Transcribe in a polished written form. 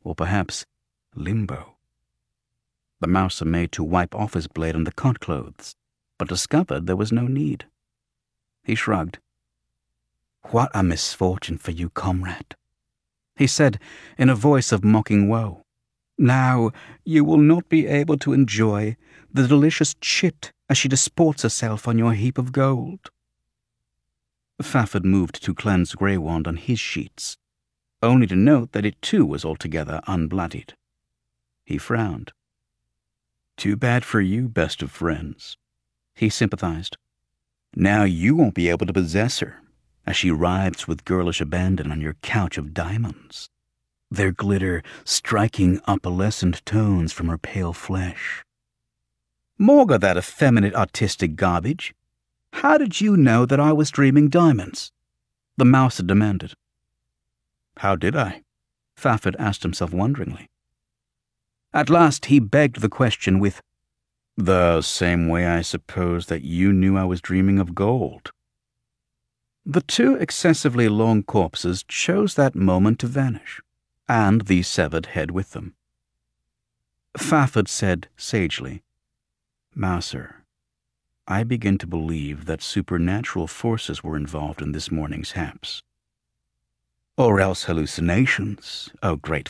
or perhaps limbo. The mouser made to wipe off his blade on the cot clothes, but discovered there was no need. He shrugged. "What a misfortune for you, comrade," he said in a voice of mocking woe. "Now you will not be able to enjoy the delicious chit as she disports herself on your heap of gold." Fafford moved to cleanse Greywand on his sheets, only to note that it too was altogether unbloodied. He frowned. "Too bad for you, best of friends," he sympathized. "Now you won't be able to possess her, as she writhes with girlish abandon on your couch of diamonds, their glitter striking opalescent tones from her pale flesh." "Morga that effeminate artistic garbage. How did you know that I was dreaming diamonds?" the mouser demanded. "How did I?" Fafford asked himself wonderingly. At last he begged the question with, "The same way I suppose that you knew I was dreaming of gold." The two excessively long corpses chose that moment to vanish, and the severed head with them. Fafford said sagely, "Mouser, I begin to believe that supernatural forces were involved in this morning's haps. Or else hallucinations, O great